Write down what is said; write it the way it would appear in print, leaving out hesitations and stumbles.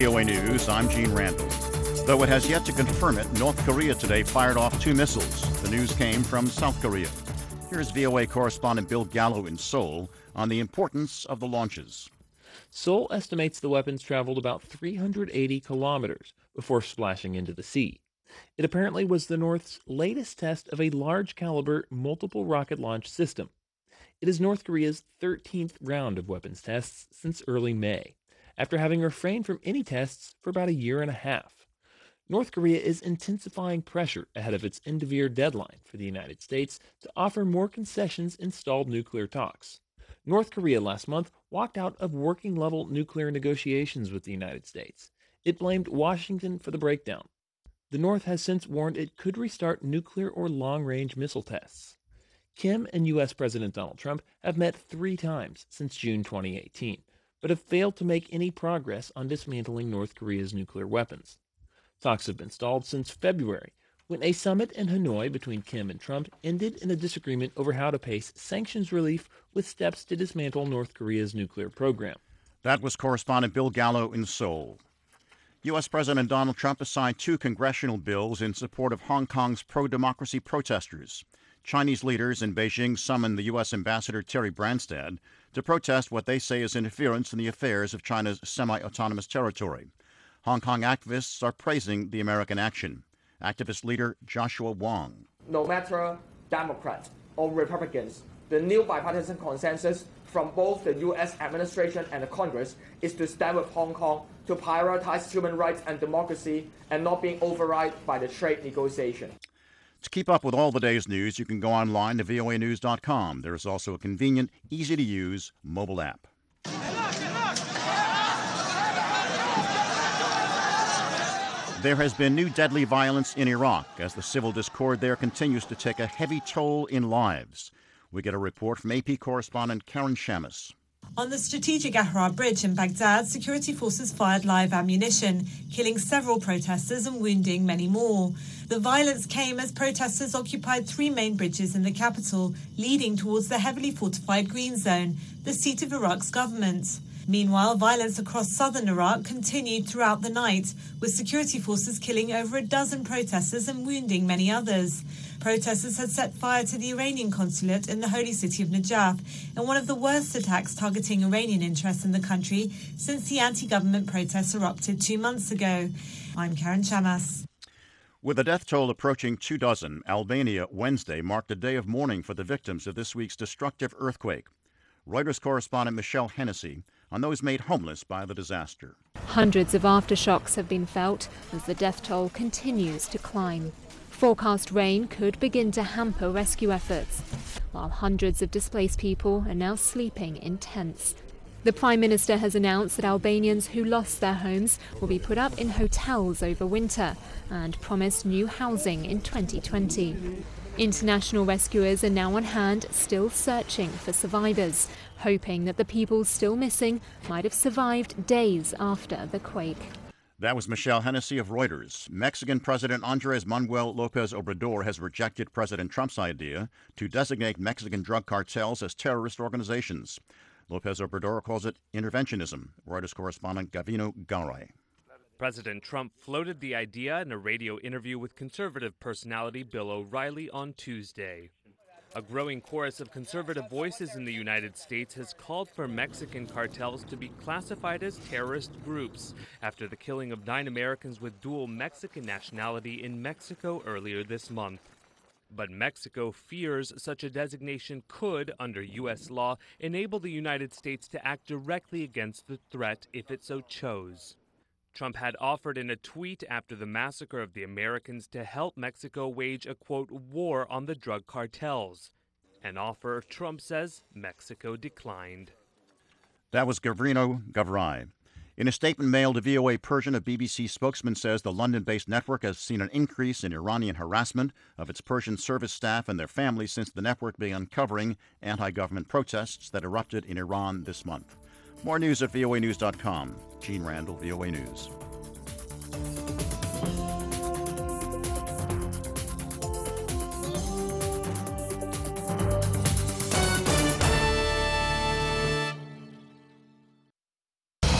VOA News, I'm Gene Randall. Though it has yet to confirm it, North Korea today fired off 2 missiles. The news came from South Korea. Here's VOA correspondent Bill Gallo in Seoul on the importance of the launches. Seoul estimates the weapons traveled about 380 kilometers before splashing into the sea. It apparently was the North's latest test of a large-caliber multiple rocket launch system. It is North Korea's 13th round of weapons tests since early May, after having refrained from any tests for about a year and a half. North Korea is intensifying pressure ahead of its end-of-year deadline for the United States to offer more concessions in stalled nuclear talks. North Korea last month walked out of working-level nuclear negotiations with the United States. It blamed Washington for the breakdown. The North has since warned it could restart nuclear or long-range missile tests. Kim and U.S. President Donald Trump have met 3 times since June 2018, but have failed to make any progress on dismantling North Korea's nuclear weapons. Talks have been stalled since February, when a summit in Hanoi between Kim and Trump ended in a disagreement over how to pace sanctions relief with steps to dismantle North Korea's nuclear program. That was correspondent Bill Gallo in Seoul. U.S. President Donald Trump has signed 2 congressional bills in support of Hong Kong's pro-democracy protesters. Chinese leaders in Beijing summoned the U.S. Ambassador Terry Branstad to protest what they say is interference in the affairs of China's semi-autonomous territory. Hong Kong activists are praising the American action. Activist leader Joshua Wong. No matter Democrats or Republicans, the new bipartisan consensus from both the U.S. administration and the Congress is to stand with Hong Kong to prioritize human rights and democracy and not being overridden by the trade negotiation. To keep up with all the day's news, you can go online to voanews.com. There is also a convenient, easy-to-use mobile app. There has been new deadly violence in Iraq as the civil discord there continues to take a heavy toll in lives. We get a report from AP correspondent Karen Shamus. On the strategic Ahrar Bridge in Baghdad, security forces fired live ammunition, killing several protesters and wounding many more. The violence came as protesters occupied 3 main bridges in the capital, leading towards the heavily fortified Green Zone, the seat of Iraq's government. Meanwhile, violence across southern Iraq continued throughout the night, with security forces killing over a dozen protesters and wounding many others. Protesters had set fire to the Iranian consulate in the holy city of Najaf, in one of the worst attacks targeting Iranian interests in the country since the anti-government protests erupted 2 months ago. I'm Karen Shamas. With the death toll approaching 24, Albania Wednesday marked a day of mourning for the victims of this week's destructive earthquake. Reuters correspondent Michelle Hennessy on those made homeless by the disaster. Hundreds of aftershocks have been felt as the death toll continues to climb. Forecast rain could begin to hamper rescue efforts, while hundreds of displaced people are now sleeping in tents. The Prime Minister has announced that Albanians who lost their homes will be put up in hotels over winter and promised new housing in 2020. International rescuers are now on hand, still searching for survivors, hoping that the people still missing might have survived days after the quake. That was Michelle Hennessy of Reuters. Mexican President Andrés Manuel López Obrador has rejected President Trump's idea to designate Mexican drug cartels as terrorist organizations. López Obrador calls it interventionism. Reuters correspondent Gavino Garay. President Trump floated the idea in a radio interview with conservative personality Bill O'Reilly on Tuesday. A growing chorus of conservative voices in the United States has called for Mexican cartels to be classified as terrorist groups after the killing of 9 Americans with dual Mexican nationality in Mexico earlier this month. But Mexico fears such a designation could, under U.S. law, enable the United States to act directly against the threat if it so chose. Trump had offered in a tweet after the massacre of the Americans to help Mexico wage a, quote, war on the drug cartels. An offer, Trump says, Mexico declined. That was Gavino Garay. In a statement mailed to VOA Persian, a BBC spokesman says the London-based network has seen an increase in Iranian harassment of its Persian service staff and their families since the network began covering anti-government protests that erupted in Iran this month. More news at voanews.com. Gene Randall, VOA News.